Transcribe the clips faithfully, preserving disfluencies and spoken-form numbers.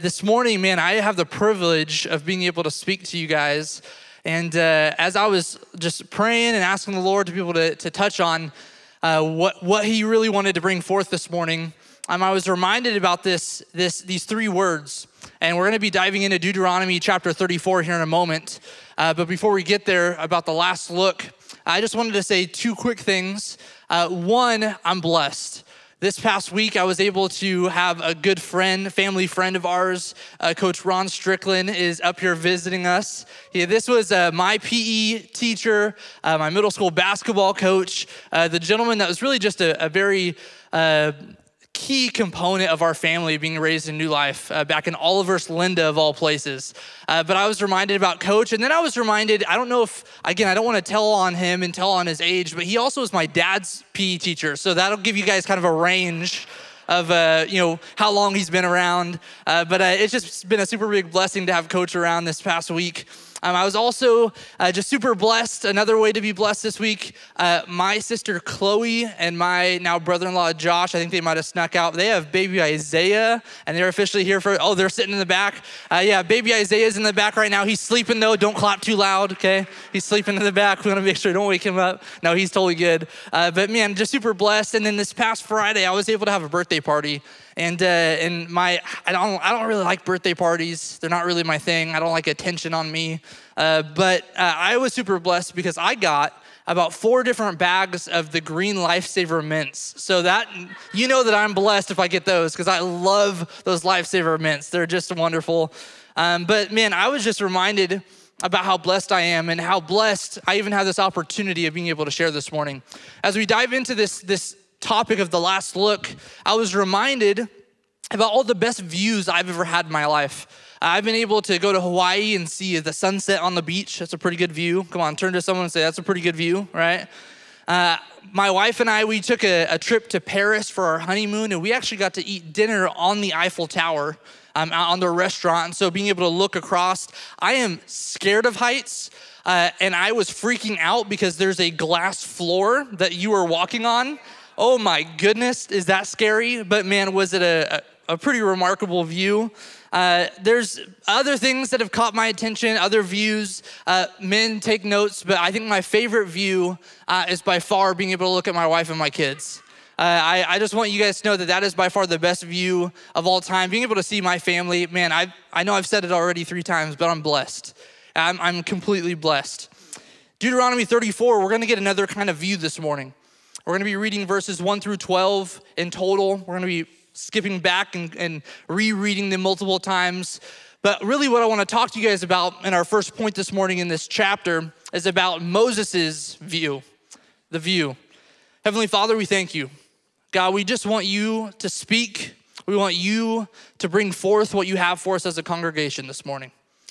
this morning, man, I have the privilege of being able to speak to you guys. And uh, as I was just praying and asking the Lord to be able to, to touch on uh, what, what he really wanted to bring forth this morning, um, I was reminded about this, this, these three words. And we're gonna be diving into Deuteronomy chapter thirty-four here in a moment. Uh, but before we get there, about the last look, I just wanted to say two quick things. Uh, one, I'm blessed. This past week, I was able to have a good friend, family friend of ours, uh, Coach Ron Strickland is up here visiting us. Yeah, this was uh, my P E teacher, uh, my middle school basketball coach, uh, the gentleman that was really just a, a very uh, key component of our family being raised in New Life uh, back in Olivehurst, Linda of all places. Uh, but I was reminded about Coach, and then I was reminded, I don't know if, again, I don't want to tell on him and tell on his age, but he also was my dad's P E teacher. So that'll give you guys kind of a range of, uh, you know, how long he's been around. Uh, but uh, it's just been a super big blessing to have Coach around this past week. Um, I was also uh, just super blessed. Another way to be blessed this week, uh, my sister Chloe and my now brother-in-law Josh, I think they might have snuck out. They have baby Isaiah, and they're officially here for, oh, they're sitting in the back. Uh, yeah, baby Isaiah's in the back right now. He's sleeping though. Don't clap too loud, okay? He's sleeping in the back. We want to make sure don't wake him up. No, he's totally good. Uh, but man, just super blessed. And then this past Friday, I was able to have a birthday party. And uh, and my I don't I don't really like birthday parties. They're not really my thing. I don't like attention on me. Uh, but uh, I was super blessed because I got about four different bags of the green Lifesaver mints. So that you know that I'm blessed if I get those because I love those Lifesaver mints. They're just wonderful. Um, but man, I was just reminded about how blessed I am and how blessed I even have this opportunity of being able to share this morning. As we dive into this this. topic of the last look, I was reminded about all the best views I've ever had in my life. I've been able to go to Hawaii and see the sunset on the beach. That's a pretty good view. Come on, turn to someone and say, that's a pretty good view, right? Uh, my wife and I, we took a, a trip to Paris for our honeymoon, and we actually got to eat dinner on the Eiffel Tower um, out on the restaurant. And so being able to look across, I am scared of heights. Uh, and I was freaking out because there's a glass floor that you are walking on. Oh my goodness, is that scary? But man, was it a, a, a pretty remarkable view. Uh, there's other things that have caught my attention, other views. Uh, men, take notes, but I think my favorite view uh, is by far being able to look at my wife and my kids. Uh, I, I just want you guys to know that that is by far the best view of all time. Being able to see my family, man, I I know I've said it already three times, but I'm blessed. I'm, I'm completely blessed. Deuteronomy thirty-four, we're gonna get another kind of view this morning. We're gonna be reading verses one through twelve in total. We're gonna be skipping back and, and rereading them multiple times. But really what I wanna talk to you guys about in our first point this morning in this chapter is about Moses's view, the view. Heavenly Father, we thank you. God, we just want you to speak. We want you to bring forth what you have for us as a congregation this morning.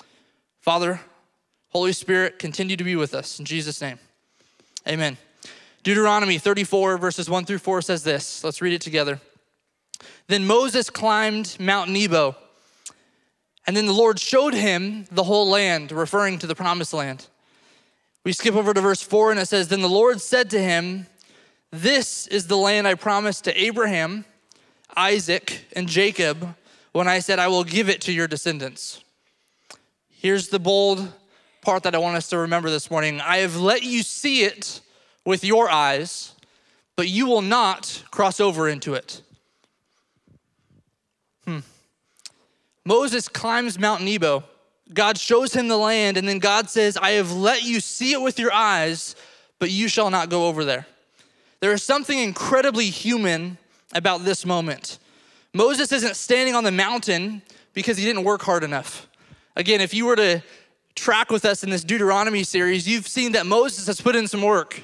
Father, Holy Spirit, continue to be with us. In Jesus' name, amen. Deuteronomy thirty-four, verses one through four says this. Let's read it together. Then Moses climbed Mount Nebo, and then the Lord showed him the whole land, referring to the promised land. We skip over to verse four, and it says, Then the Lord said to him, This is the land I promised to Abraham, Isaac, and Jacob when I said I will give it to your descendants. Here's the bold part that I want us to remember this morning. I have let you see it with your eyes, but you will not cross over into it. Hmm. Moses climbs Mount Nebo. God shows him the land, and then God says, I have let you see it with your eyes, but you shall not go over there. There is something incredibly human about this moment. Moses isn't standing on the mountain because he didn't work hard enough. Again, if you were to track with us in this Deuteronomy series, you've seen that Moses has put in some work.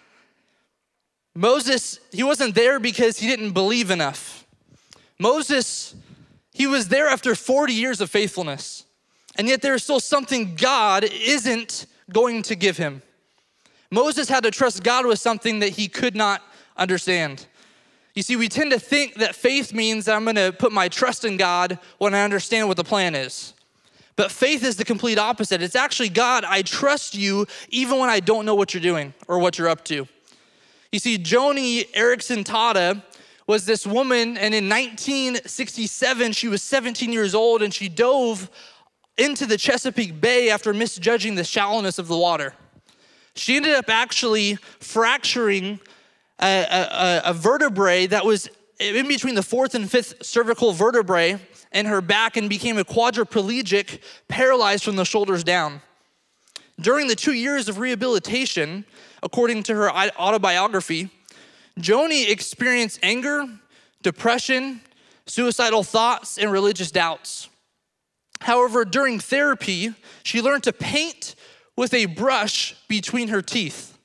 Moses, he wasn't there because he didn't believe enough. Moses, he was there after forty years of faithfulness, and yet there's still something God isn't going to give him. Moses had to trust God with something that he could not understand. You see, we tend to think that faith means that I'm gonna put my trust in God when I understand what the plan is. But faith is the complete opposite. It's actually, God, I trust you even when I don't know what you're doing or what you're up to. You see, Joni Eareckson Tada was this woman, and in nineteen sixty-seven, she was seventeen years old, and she dove into the Chesapeake Bay after misjudging the shallowness of the water. She ended up actually fracturing a, a, a vertebrae that was in between the fourth and fifth cervical vertebrae in her back and became a quadriplegic, paralyzed from the shoulders down. During the two years of rehabilitation, according to her autobiography, Joni experienced anger, depression, suicidal thoughts, and religious doubts. However, during therapy, she learned to paint with a brush between her teeth.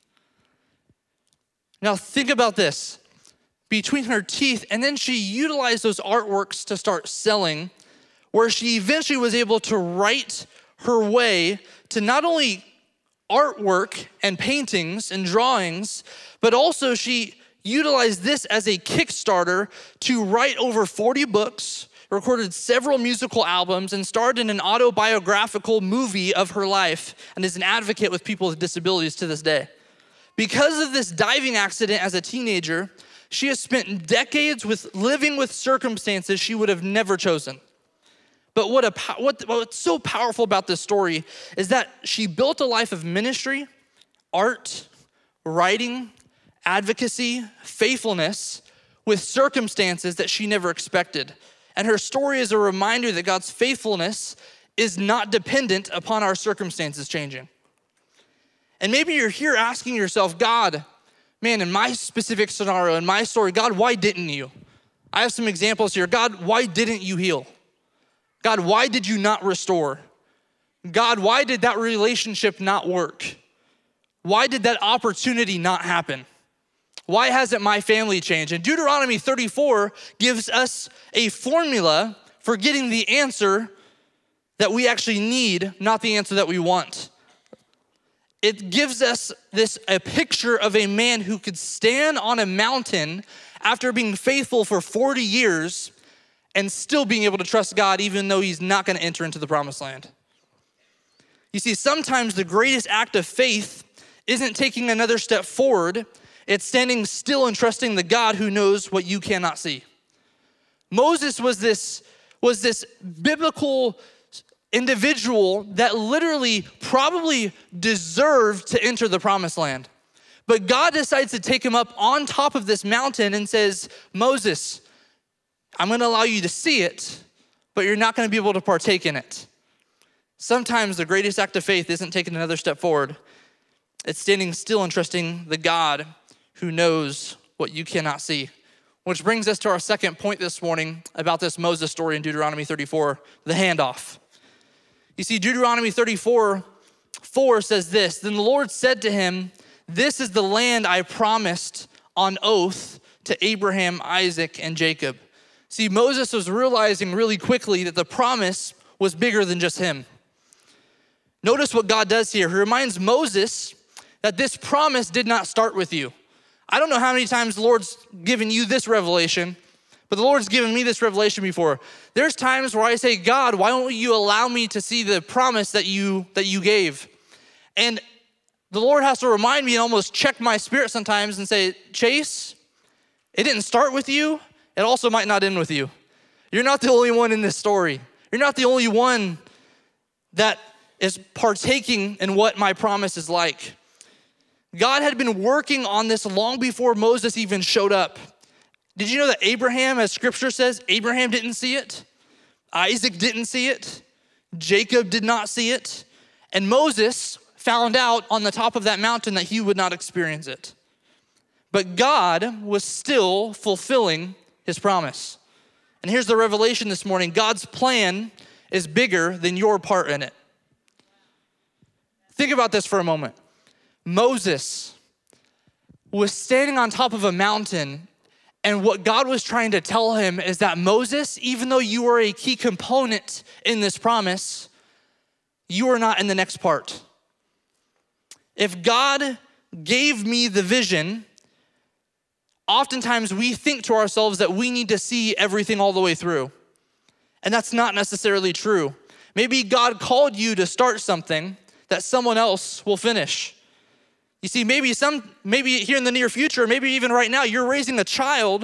Now think about this, between her teeth, and then she utilized those artworks to start selling, where she eventually was able to write her way to not only artwork and paintings and drawings, but also she utilized this as a Kickstarter to write over forty books, recorded several musical albums, and starred in an autobiographical movie of her life, and is an advocate with people with disabilities to this day. Because of this diving accident as a teenager, she has spent decades with living with circumstances she would have never chosen. But what a, what, what's so powerful about this story is that she built a life of ministry, art, writing, advocacy, faithfulness with circumstances that she never expected. And her story is a reminder that God's faithfulness is not dependent upon our circumstances changing. And maybe you're here asking yourself, God, man, in my specific scenario, in my story, God, why didn't you? I have some examples here. God, why didn't you heal? God, why did you not restore? God, why did that relationship not work? Why did that opportunity not happen? Why hasn't my family changed? And Deuteronomy thirty-four gives us a formula for getting the answer that we actually need, not the answer that we want. It gives us this a picture of a man who could stand on a mountain after being faithful for forty years and still being able to trust God even though he's not gonna enter into the promised land. You see, sometimes the greatest act of faith isn't taking another step forward, it's standing still and trusting the God who knows what you cannot see. Moses was this, was this biblical individual that literally probably deserved to enter the promised land. But God decides to take him up on top of this mountain and says, Moses, I'm gonna allow you to see it, but you're not gonna be able to partake in it. Sometimes the greatest act of faith isn't taking another step forward. It's standing still and trusting the God who knows what you cannot see. Which brings us to our second point this morning about this Moses story in Deuteronomy thirty-four, the handoff. You see, Deuteronomy thirty-four, four says this, then the Lord said to him, this is the land I promised on oath to Abraham, Isaac, and Jacob. See, Moses was realizing really quickly that the promise was bigger than just him. Notice what God does here. He reminds Moses that this promise did not start with you. I don't know how many times the Lord's given you this revelation, but the Lord's given me this revelation before. There's times where I say, God, why don't you allow me to see the promise that you, that you gave? And the Lord has to remind me and almost check my spirit sometimes and say, Chase, it didn't start with you. It also might not end with you. You're not the only one in this story. You're not the only one that is partaking in what my promise is like. God had been working on this long before Moses even showed up. Did you know that Abraham, as scripture says, Abraham didn't see it? Isaac didn't see it. Jacob did not see it. And Moses found out on the top of that mountain that he would not experience it. But God was still fulfilling his promise. And here's the revelation this morning. God's plan is bigger than your part in it. Think about this for a moment. Moses was standing on top of a mountain, and what God was trying to tell him is that Moses, even though you are a key component in this promise, you are not in the next part. If God gave me the vision, oftentimes we think to ourselves that we need to see everything all the way through. And that's not necessarily true. Maybe God called you to start something that someone else will finish. You see, maybe some, maybe here in the near future, maybe even right now, you're raising a child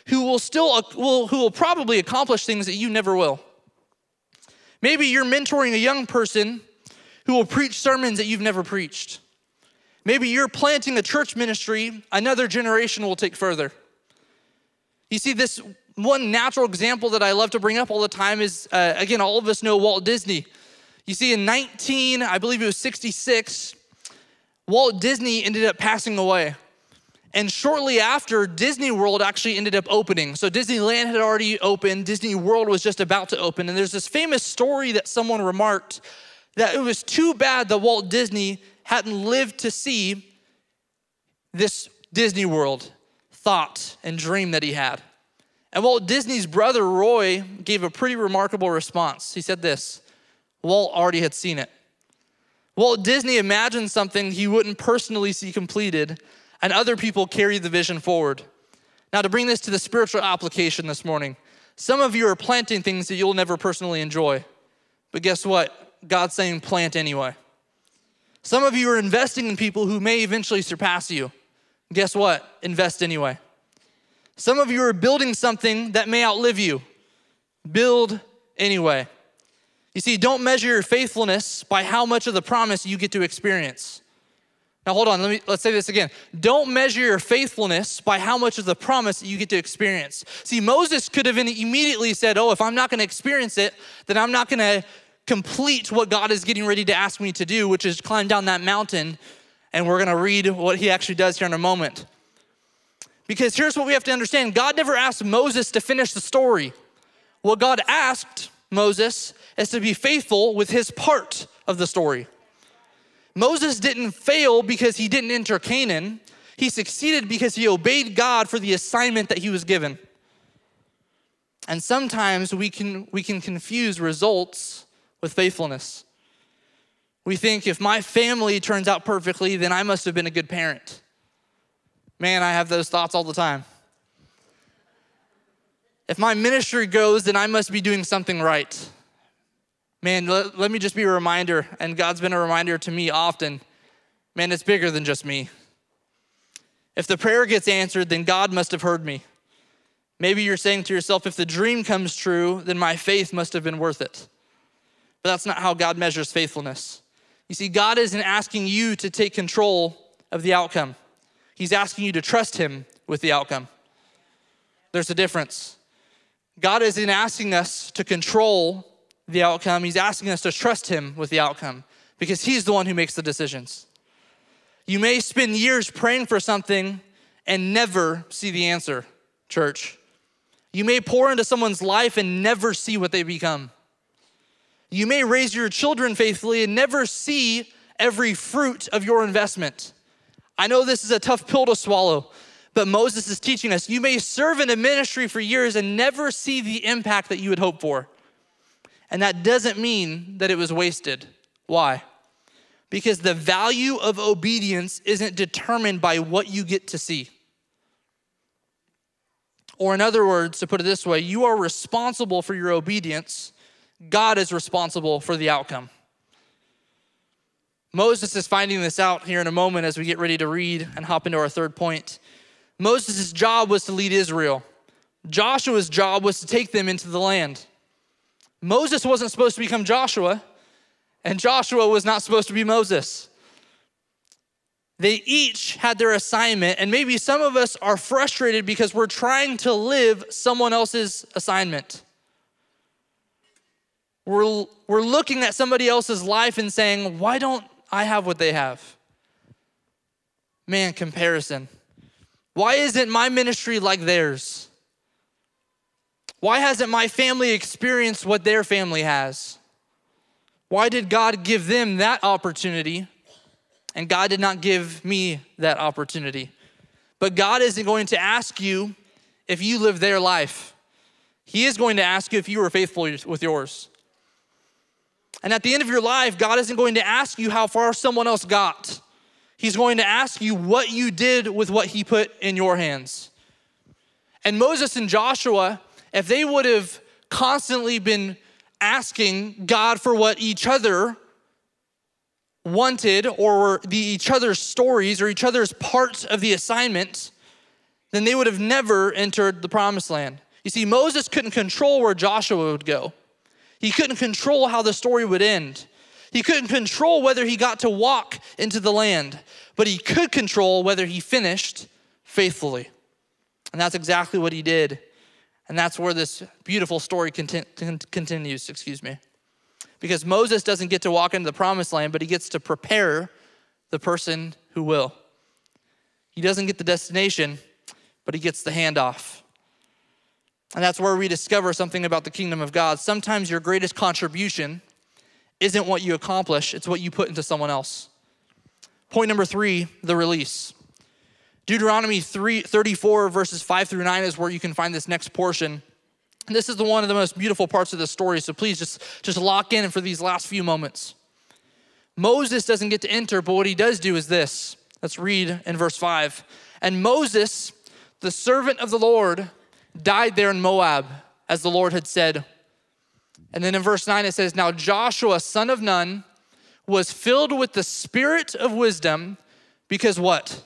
who will still, will, who will probably accomplish things that you never will. Maybe you're mentoring a young person who will preach sermons that you've never preached. Maybe you're planting a church ministry another generation will take further. You see, this one natural example that I love to bring up all the time is, uh, again, all of us know Walt Disney. You see, in nineteen, I believe it was sixty-six, Walt Disney ended up passing away. And shortly after, Disney World actually ended up opening. So Disneyland had already opened, Disney World was just about to open. And there's this famous story that someone remarked that it was too bad that Walt Disney hadn't lived to see this Disney World thought and dream that he had. And Walt Disney's brother, Roy, gave a pretty remarkable response. He said this: Walt already had seen it. Walt Disney imagined something he wouldn't personally see completed, and other people carried the vision forward. Now, to bring this to the spiritual application this morning, some of you are planting things that you'll never personally enjoy. But guess what? God's saying plant anyway. Some of you are investing in people who may eventually surpass you. Guess what? Invest anyway. Some of you are building something that may outlive you. Build anyway. You see, don't measure your faithfulness by how much of the promise you get to experience. Now hold on, let me, let's say this again. Don't measure your faithfulness by how much of the promise that you get to experience. See, Moses could have immediately said, oh, if I'm not gonna experience it, then I'm not gonna complete what God is getting ready to ask me to do, which is climb down that mountain. And we're gonna read what he actually does here in a moment. Because here's what we have to understand. God never asked Moses to finish the story. What God asked Moses is to be faithful with his part of the story. Moses didn't fail because he didn't enter Canaan. He succeeded because he obeyed God for the assignment that he was given. And sometimes we can, we can confuse results with faithfulness. We think if my family turns out perfectly, then I must have been a good parent. Man, I have those thoughts all the time. If my ministry goes, then I must be doing something right. Man, let, let me just be a reminder, and God's been a reminder to me often, man, it's bigger than just me. If the prayer gets answered, then God must have heard me. Maybe you're saying to yourself, if the dream comes true, then my faith must have been worth it. But that's not how God measures faithfulness. You see, God isn't asking you to take control of the outcome. He's asking you to trust him with the outcome. There's a difference. God isn't asking us to control the outcome. He's asking us to trust him with the outcome because he's the one who makes the decisions. You may spend years praying for something and never see the answer, church. You may pour into someone's life and never see what they become. You may raise your children faithfully and never see every fruit of your investment. I know this is a tough pill to swallow, but Moses is teaching us, you may serve in a ministry for years and never see the impact that you would hope for. And that doesn't mean that it was wasted. Why? Because the value of obedience isn't determined by what you get to see. Or in other words, to put it this way, you are responsible for your obedience. God is responsible for the outcome. Moses is finding this out here in a moment as we get ready to read and hop into our third point. Moses' job was to lead Israel. Joshua's job was to take them into the land. Moses wasn't supposed to become Joshua, and Joshua was not supposed to be Moses. They each had their assignment, and maybe some of us are frustrated because we're trying to live someone else's assignment. We're, we're looking at somebody else's life and saying, why don't I have what they have? Man, comparison. Why isn't my ministry like theirs? Why hasn't my family experienced what their family has? Why did God give them that opportunity and God did not give me that opportunity? But God isn't going to ask you if you live their life. He is going to ask you if you were faithful with yours. And at the end of your life, God isn't going to ask you how far someone else got. He's going to ask you what you did with what he put in your hands. And Moses and Joshua, if they would have constantly been asking God for what each other wanted or the each other's stories or each other's parts of the assignment, then they would have never entered the promised land. You see, Moses couldn't control where Joshua would go. He couldn't control how the story would end. He couldn't control whether he got to walk into the land, but he could control whether he finished faithfully. And that's exactly what he did. And that's where this beautiful story conti- continues, excuse me. Because Moses doesn't get to walk into the promised land, but he gets to prepare the person who will. He doesn't get the destination, but he gets the handoff. And that's where we discover something about the kingdom of God. Sometimes your greatest contribution isn't what you accomplish, it's what you put into someone else. Point number three, the release. Deuteronomy three, thirty-four verses five through nine is where you can find this next portion. And this is the one of the most beautiful parts of the story, so please just, just lock in for these last few moments. Moses doesn't get to enter, but what he does do is this. Let's read in verse five. And Moses, the servant of the Lord, died there in Moab, as the Lord had said. And then in verse nine it says, now Joshua, son of Nun, was filled with the spirit of wisdom, because what?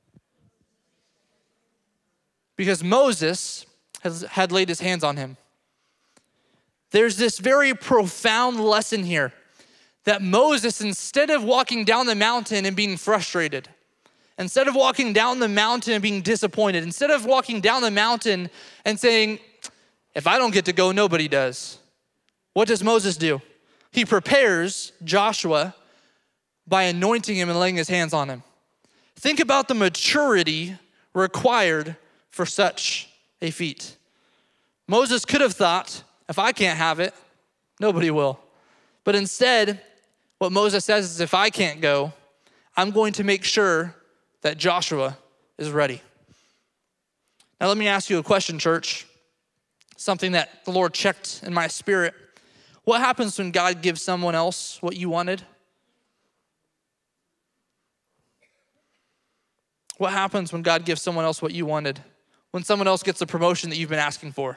Because Moses has, had laid his hands on him. There's this very profound lesson here that Moses, instead of walking down the mountain and being frustrated, instead of walking down the mountain and being disappointed, instead of walking down the mountain and saying, if I don't get to go, nobody does. What does Moses do? He prepares Joshua by anointing him and laying his hands on him. Think about the maturity required for such a feat. Moses could have thought, if I can't have it, nobody will. But instead, what Moses says is, if I can't go, I'm going to make sure that Joshua is ready. Now let me ask you a question, church. Something that the Lord checked in my spirit. What happens when God gives someone else what you wanted? What happens when God gives someone else what you wanted? When someone else gets the promotion that you've been asking for?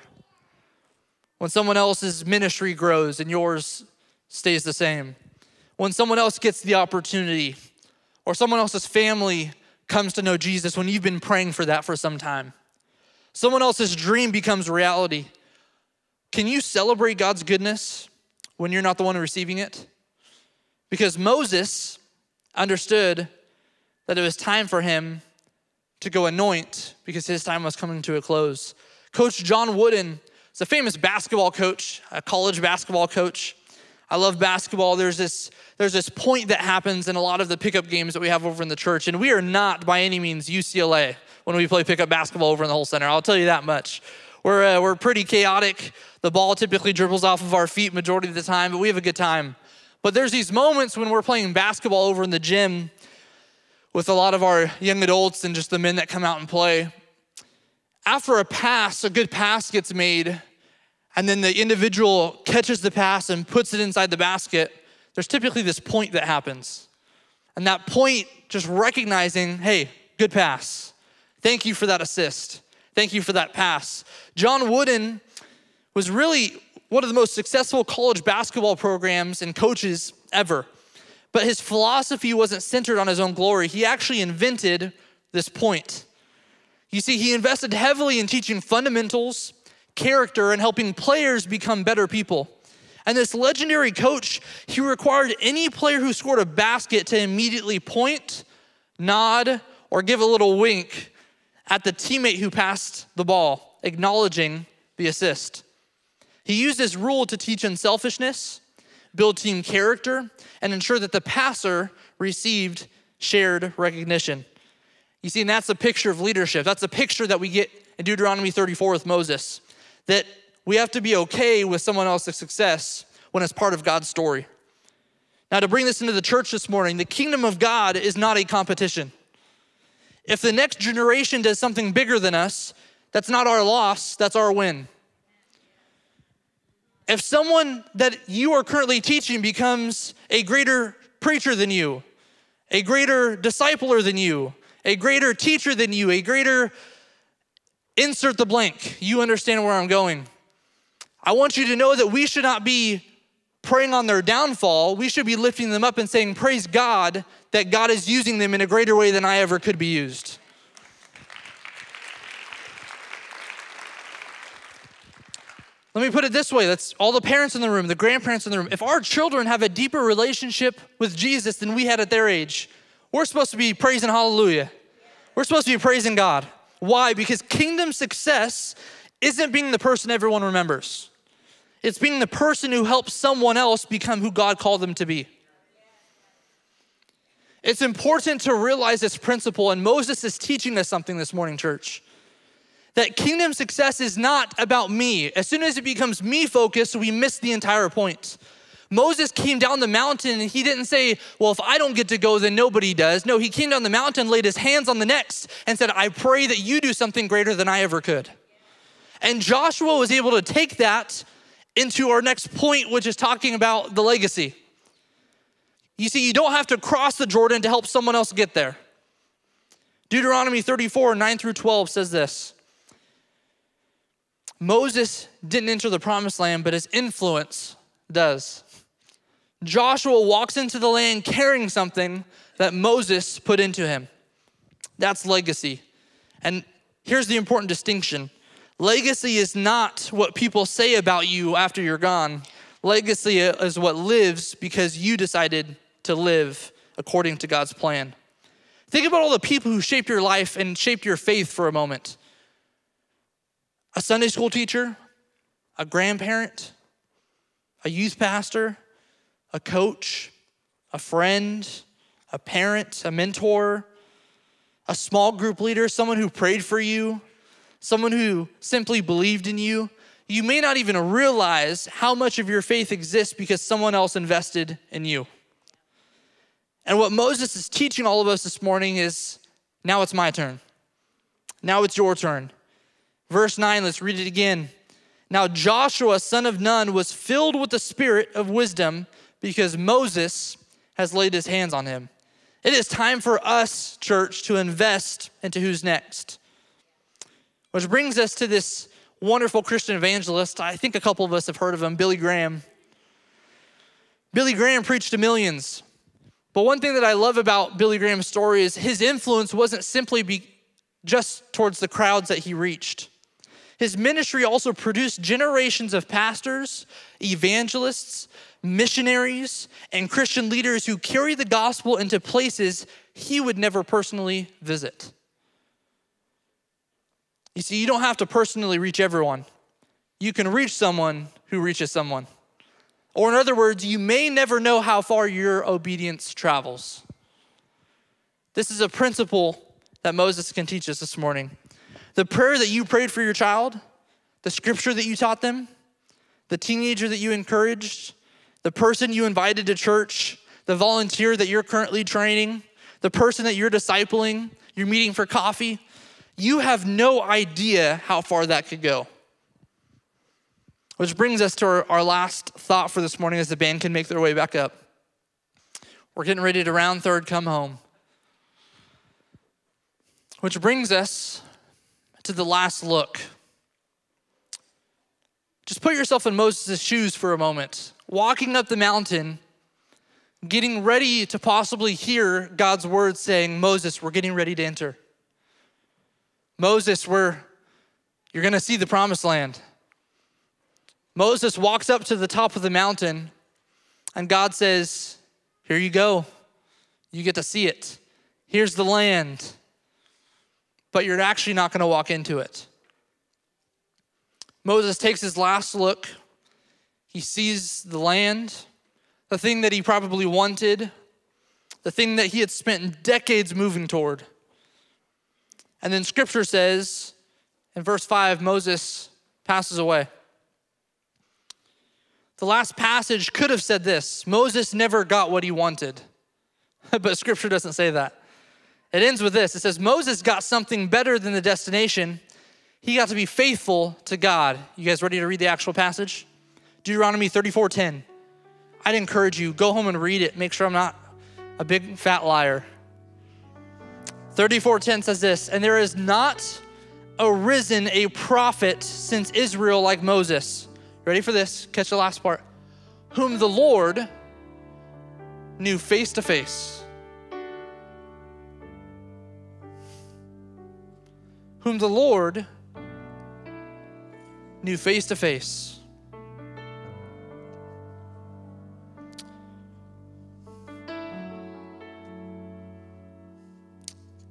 When someone else's ministry grows and yours stays the same? When someone else gets the opportunity, or someone else's family comes to know Jesus when you've been praying for that for some time? Someone else's dream becomes reality. Can you celebrate God's goodness when you're not the one receiving it? Because Moses understood that it was time for him to go anoint because his time was coming to a close. Coach John Wooden is a famous basketball coach, a college basketball coach. I love basketball. There's this, there's this point that happens in a lot of the pickup games that we have over in the church, and we are not by any means U C L A when we play pickup basketball over in the whole center. I'll tell you that much. We're, uh, we're pretty chaotic. The ball typically dribbles off of our feet majority of the time, but we have a good time. But there's these moments when we're playing basketball over in the gym with a lot of our young adults and just the men that come out and play. After a pass, a good pass gets made, and then the individual catches the pass and puts it inside the basket, there's typically this point that happens. And that point, just recognizing, hey, good pass. Thank you for that assist. Thank you for that pass. John Wooden was really one of the most successful college basketball programs and coaches ever. But his philosophy wasn't centered on his own glory. He actually invented this point. You see, he invested heavily in teaching fundamentals, character, and helping players become better people. And this legendary coach, he required any player who scored a basket to immediately point, nod, or give a little wink at the teammate who passed the ball, acknowledging the assist. He used this rule to teach unselfishness, build team character, and ensure that the passer received shared recognition. You see, and that's a picture of leadership. That's a picture that we get in Deuteronomy thirty-four with Moses, that we have to be okay with someone else's success when it's part of God's story. Now, to bring this into the church this morning, the kingdom of God is not a competition. If the next generation does something bigger than us, that's not our loss, that's our win. If someone that you are currently teaching becomes a greater preacher than you, a greater discipler than you, a greater teacher than you, a greater insert the blank, you understand where I'm going. I want you to know that we should not be praying on their downfall. We should be lifting them up and saying, praise God that God is using them in a greater way than I ever could be used. Let me put it this way. That's all the parents in the room, the grandparents in the room. If our children have a deeper relationship with Jesus than we had at their age, we're supposed to be praising hallelujah. We're supposed to be praising God. Why? Because kingdom success isn't being the person everyone remembers. It's being the person who helps someone else become who God called them to be. It's important to realize this principle, and Moses is teaching us something this morning, church. That kingdom success is not about me. As soon as it becomes me focused, we miss the entire point. Moses came down the mountain and he didn't say, well, if I don't get to go, then nobody does. No, he came down the mountain, laid his hands on the next and said, I pray that you do something greater than I ever could. And Joshua was able to take that into our next point, which is talking about the legacy. You see, you don't have to cross the Jordan to help someone else get there. Deuteronomy thirty-four, nine through twelve says this. Moses didn't enter the promised land, but his influence does. Joshua walks into the land carrying something that Moses put into him. That's legacy. And here's the important distinction. Legacy is not what people say about you after you're gone. Legacy is what lives because you decided to live according to God's plan. Think about all the people who shaped your life and shaped your faith for a moment. A Sunday school teacher, a grandparent, a youth pastor, a coach, a friend, a parent, a mentor, a small group leader, someone who prayed for you, someone who simply believed in you. You may not even realize how much of your faith exists because someone else invested in you. And what Moses is teaching all of us this morning is, now it's my turn. Now it's your turn. Verse nine, let's read it again. Now Joshua, son of Nun, was filled with the spirit of wisdom because Moses has laid his hands on him. It is time for us, church, to invest into who's next. Which brings us to this wonderful Christian evangelist. I think a couple of us have heard of him, Billy Graham. Billy Graham preached to millions. But one thing that I love about Billy Graham's story is his influence wasn't simply be just towards the crowds that he reached. His ministry also produced generations of pastors, evangelists, missionaries, and Christian leaders who carry the gospel into places he would never personally visit. You see, you don't have to personally reach everyone. You can reach someone who reaches someone. Or in other words, you may never know how far your obedience travels. This is a principle that Moses can teach us this morning. The prayer that you prayed for your child, the scripture that you taught them, the teenager that you encouraged, the person you invited to church, the volunteer that you're currently training, the person that you're discipling, you're meeting for coffee, you have no idea how far that could go. Which brings us to our, our last thought for this morning as the band can make their way back up. We're getting ready to round third, come home. Which brings us to the last look. Just put yourself in Moses' shoes for a moment. Walking up the mountain, getting ready to possibly hear God's word saying, Moses, we're getting ready to enter. Moses, we're, you're gonna see the promised land. Moses walks up to the top of the mountain and God says, here you go. You get to see it. Here's the land. But you're actually not gonna walk into it. Moses takes his last look. He sees the land, the thing that he probably wanted, the thing that he had spent decades moving toward. And then scripture says, in verse five, Moses passes away. The last passage could have said this: Moses never got what he wanted. But scripture doesn't say that. It ends with this. It says, Moses got something better than the destination. He got to be faithful to God. You guys ready to read the actual passage? Deuteronomy thirty-four ten. I'd encourage you, go home and read it. Make sure I'm not a big fat liar. thirty-four ten says this, and there has not arisen a prophet since Israel like Moses. Ready for this? Catch the last part. Whom the Lord knew face to face. Whom the Lord knew face to face.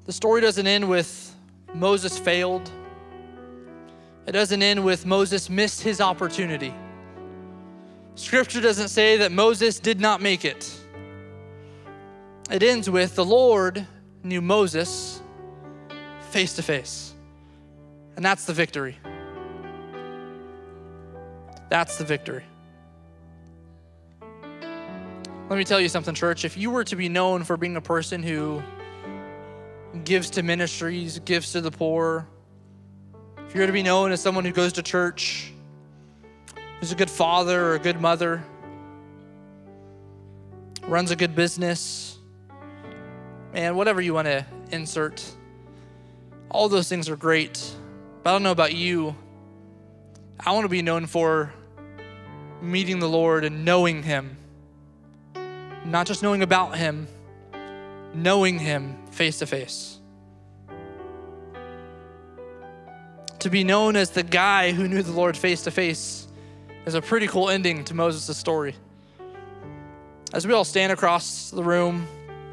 The story doesn't end with Moses failed. It doesn't end with Moses missed his opportunity. Scripture doesn't say that Moses did not make it. It ends with the Lord knew Moses face to face. And that's the victory. That's the victory. Let me tell you something, church. If you were to be known for being a person who gives to ministries, gives to the poor, if you're to be known as someone who goes to church, who's a good father or a good mother, runs a good business, and whatever you want to insert, all those things are great. But I don't know about you. I want to be known for meeting the Lord and knowing him. Not just knowing about him, knowing him face to face. To be known as the guy who knew the Lord face to face is a pretty cool ending to Moses' story. As we all stand across the room,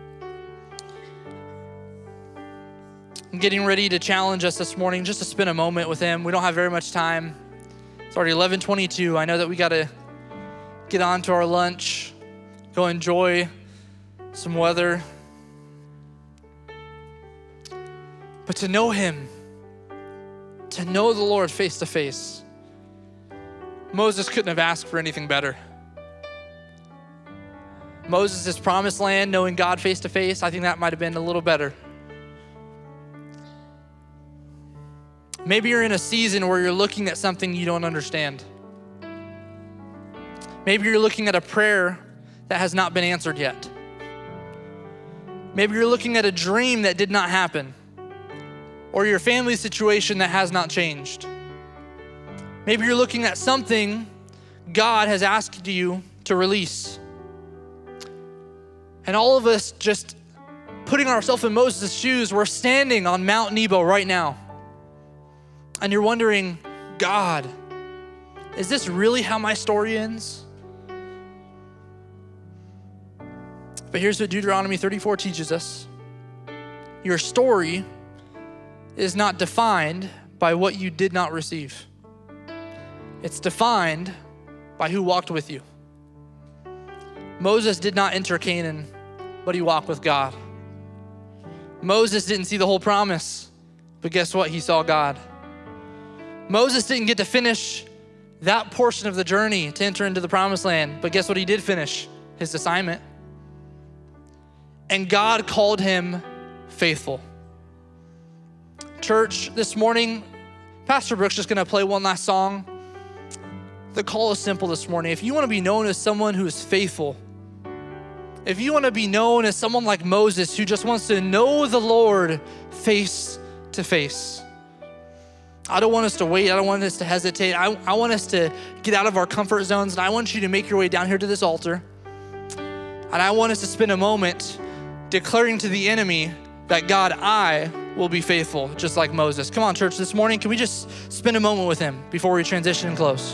I'm getting ready to challenge us this morning just to spend a moment with him. We don't have very much time. It's already eleven twenty-two. I know that we got to get on to our lunch, go enjoy some weather. But to know him, to know the Lord face to face, Moses couldn't have asked for anything better. Moses' promised land, knowing God face to face, I think that might have been a little better. Maybe you're in a season where you're looking at something you don't understand. Maybe you're looking at a prayer that has not been answered yet. Maybe you're looking at a dream that did not happen, or your family situation that has not changed. Maybe you're looking at something God has asked you to release. And all of us, just putting ourselves in Moses' shoes, we're standing on Mount Nebo right now. And you're wondering, God, is this really how my story ends? But here's what Deuteronomy thirty-four teaches us. Your story is not defined by what you did not receive. It's defined by who walked with you. Moses did not enter Canaan, but he walked with God. Moses didn't see the whole promise, but guess what? He saw God. Moses didn't get to finish that portion of the journey to enter into the promised land, but guess what he did finish? His assignment. And God called him faithful. Church, this morning, Pastor Brooks is gonna play one last song. The call is simple this morning. If you wanna be known as someone who is faithful, if you wanna be known as someone like Moses who just wants to know the Lord face to face, I don't want us to wait. I don't want us to hesitate. I, I want us to get out of our comfort zones, and I want you to make your way down here to this altar. And I want us to spend a moment declaring to the enemy that, God, I will be faithful, just like Moses. Come on, church, this morning, can we just spend a moment with him before we transition and close?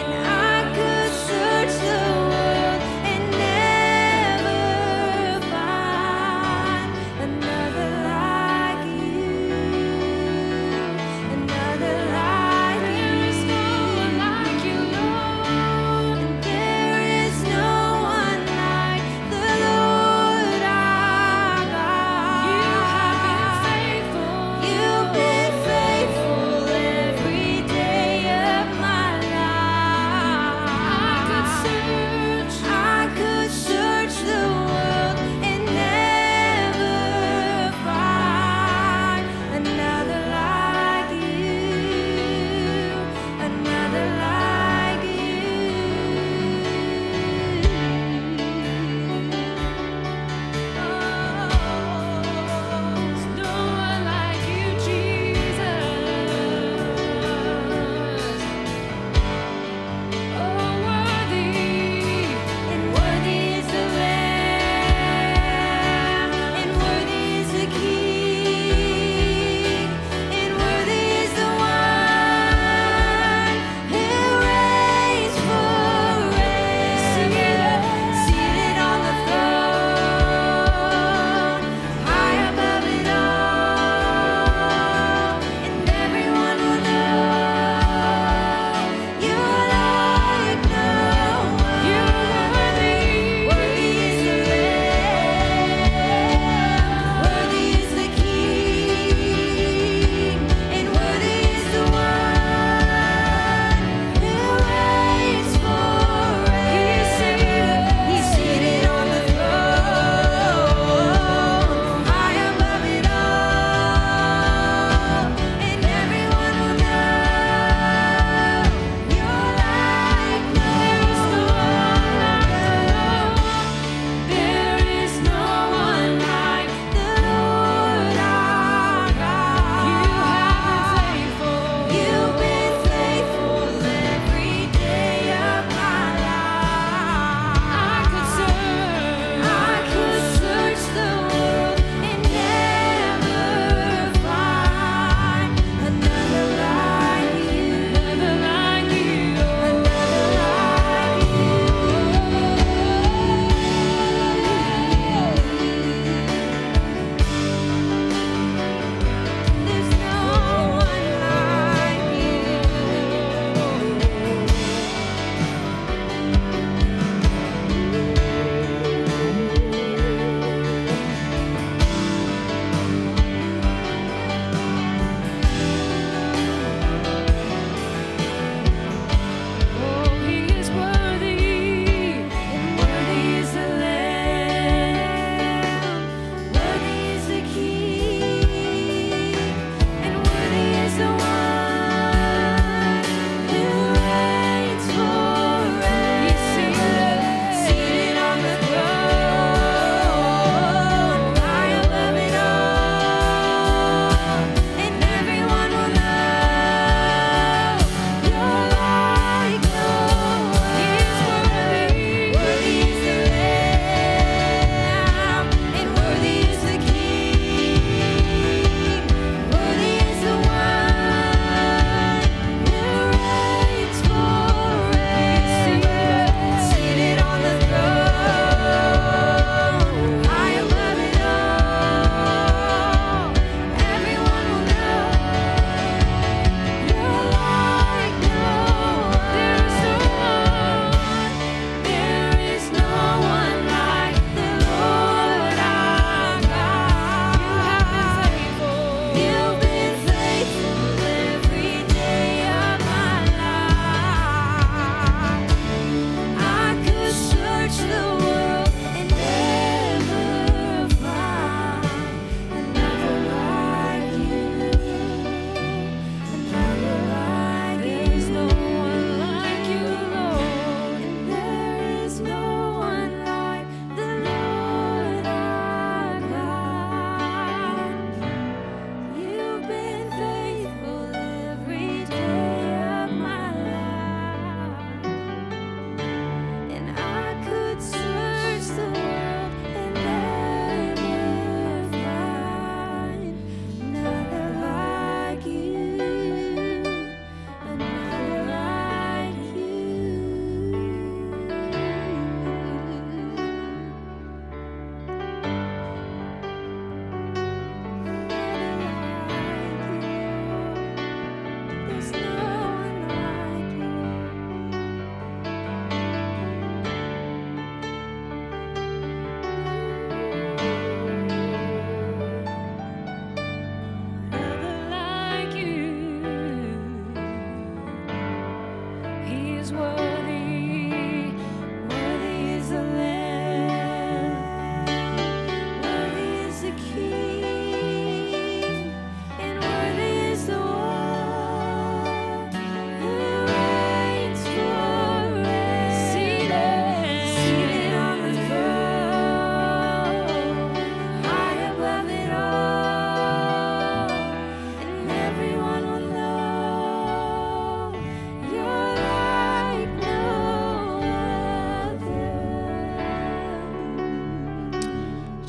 Search the world and never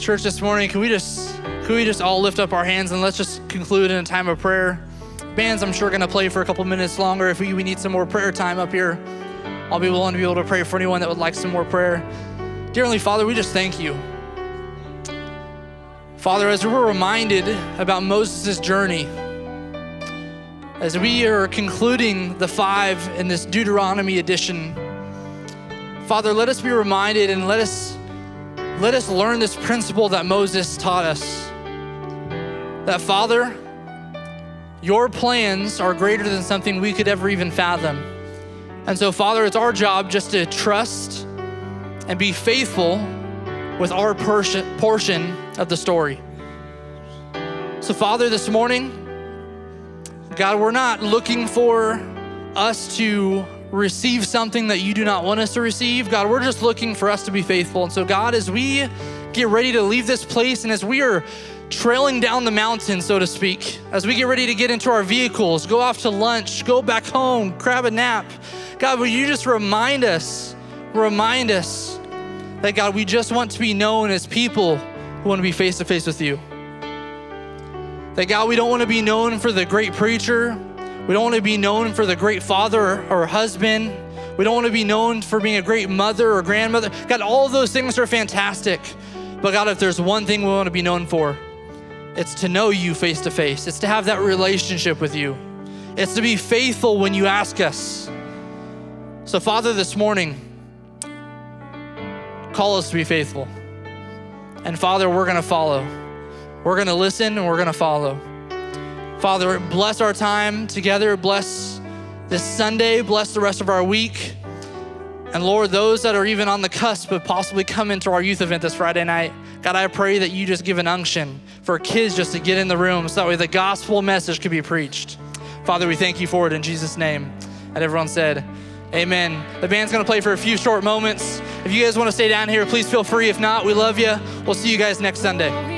Church, this morning, can we just can we just all lift up our hands and let's just conclude in a time of prayer. Bands, I'm sure, gonna play for a couple minutes longer. If we, we need some more prayer time up here, I'll be willing to be able to pray for anyone that would like some more prayer. Dear Heavenly Father, we just thank you. Father, as we're reminded about Moses' journey, as we are concluding the five in this Deuteronomy edition, Father, let us be reminded and let us let us learn this principle that Moses taught us. That, Father, your plans are greater than something we could ever even fathom. And so, Father, it's our job just to trust and be faithful with our portion, portion of the story. So, Father, this morning, God, we're not looking for us to receive something that you do not want us to receive. God, we're just looking for us to be faithful. And so, God, as we get ready to leave this place and as we are trailing down the mountain, so to speak, as we get ready to get into our vehicles, go off to lunch, go back home, grab a nap, God, will you just remind us, remind us that, God, we just want to be known as people who want to be face to face with you. That, God, we don't want to be known for the great preacher. We don't want to be known for the great father or husband. We don't want to be known for being a great mother or grandmother. God, all of those things are fantastic. But God, if there's one thing we want to be known for, it's to know you face to face. It's to have that relationship with you. It's to be faithful when you ask us. So, Father, this morning, call us to be faithful. And Father, we're going to follow. We're going to listen and we're going to follow. Father, bless our time together. Bless this Sunday. Bless the rest of our week. And Lord, those that are even on the cusp of possibly coming to our youth event this Friday night, God, I pray that you just give an unction for kids just to get in the room so that way the gospel message could be preached. Father, we thank you for it in Jesus' name. And everyone said, amen. The band's gonna play for a few short moments. If you guys wanna stay down here, please feel free. If not, we love you. We'll see you guys next Sunday.